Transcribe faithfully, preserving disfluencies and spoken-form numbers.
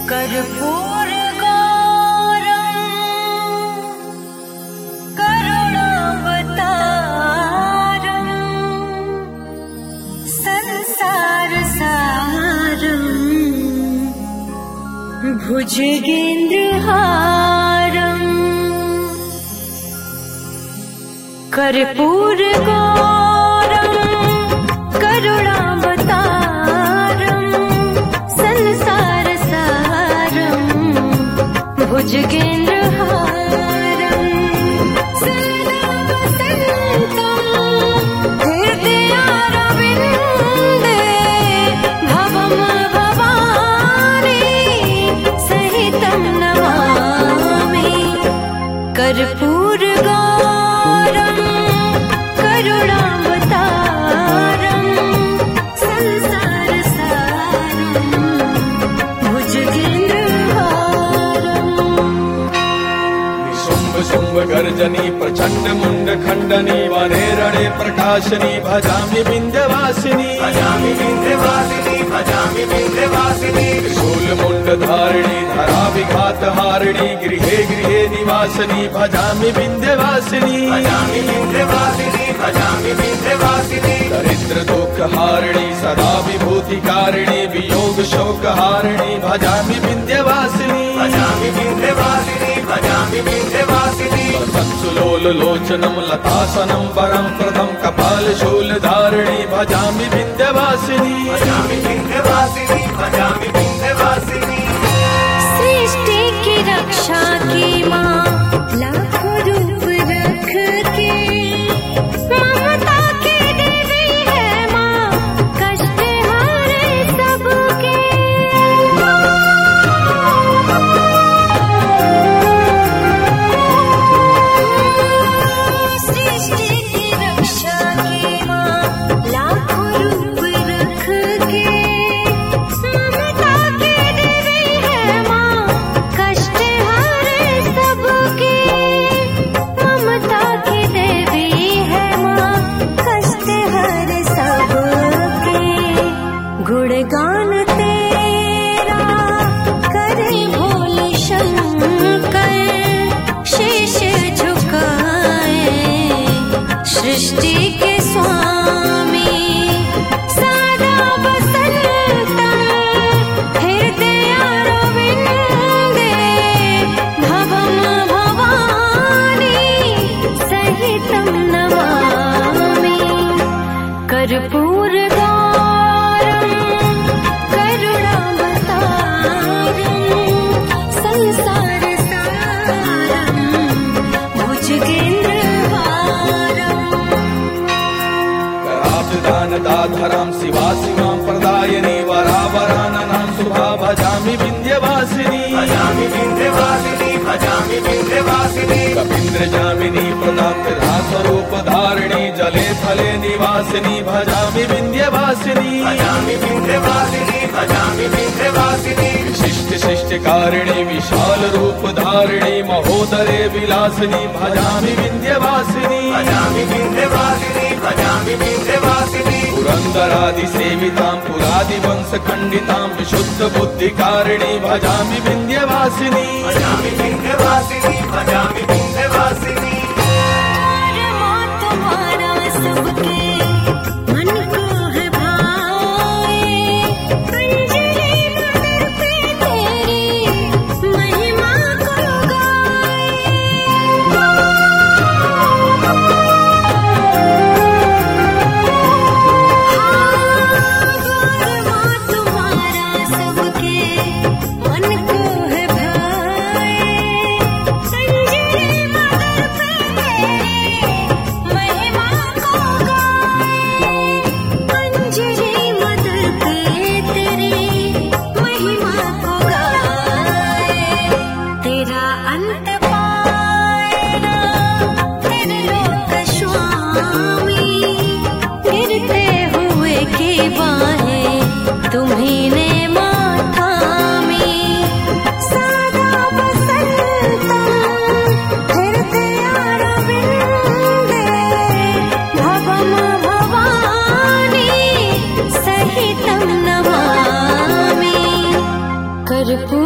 कर्पूर गौरम करुणावतारम संसार सारम भुजगेन्द्रहारम कर्पूर गौरम करुणावतारम संसार सारम भुजगेन्द्रहारम सदा वसन्तं हृदयारविन्दे भवं भवानी सहितं नमामि कर्पूर गौरम करुणावतारम संसार सारम भुजगेन्द्रहारम शुंभ शुंभ गर्जनी प्रचंड मुंड खंडनी वने रणे प्रकाशनी भजामि विंध्यवासिनी भजामि विंध्यवासिनी भजामि विंध्यवासिनी त्रिशूल मुंड धारिणी धरा विघात हारिणी गृहे गृहे निवासिनी भजामि विंध्यवासिनी भजामि विंध्यवासिनी भजामि विंध्यवासिनी दरिद्र दुख हारिणी सदा विभूति कारिणी वियोग शोक हारिणी भजामि विंध्यवासिनी भजामि विंध्यवासिनी भजामि विंध्यवासिनी वत्सलोल लोचनम लतासनम वरम प्रदम कपाल शूल धारिणी भजामि विंध्यवासिनी भजामि विंध्यवासिनी भजामि विंध्यवासिनी सृष्टि की रक्षा की माँ लाखों रूप रख के ममता की देवी है माँ कष्ट हारे सबके सृष्टि की रक्षा की माँ लाखों रूप रख के ममता की देवी है माँ कष्ट हारे सबके ममता की देवी है माँ कष्ट हारे सबके गुणगान तेरा करे भोले शंकर शीश झुकाए सृष्टि के स्वामी सदा वसन्तं हृदयारविन्दे भवं भवानी सहितं नमामि कर्पूर गौरम करुणावतारम संसार सारम भुजगेन्द्रहारम कराब्जदान दाधरां शिवा शिवां प्रदायिनी वरावराननां शुभा भजामि विंध्यवासिनी भजामि विंध्यवासिनी भजामि विंध्यवासिनी कपीन्द्र जामिनी प्रदाप्त स्वरूप धारिणी जले थले निवासिनी भजामि विंध्यवासिनी भजामि विंध्यवासिनी भजामि विंध्यवासिनी विशिष्ट शिष्टकारिणी विशाल रूप धारिणी महोदरे विलासिनी भजामि विंध्यवासिनी भजामि विंध्यवासिनी भजामि विंध्यवासिनी पुरंदरादि सेवितां पुरादि वंश खंडितां विशुद्ध बुद्धिकारिणी भजामि विंध्यवासिनी भजामि विंध्यवासिनी भजामि विंध्यवासिनी तुम्हारा सबके मन को है भाए अंजलि नगर पे तेरी महिमा को गाए हाँ तुम्हारा सबके मन को है भाए अंजलि नगर पे तेरी महिमा को गाए अंजलि मदर पे तेरी महिमा को गाए तेरा अंत पाएगा तेरे लोक स्वामी गिरते हुए की बाहें तुम्ही ने माथा में सदा वसन्तं हृदयारविन्दे भवं भवानी सहितं नमामि कर्पूर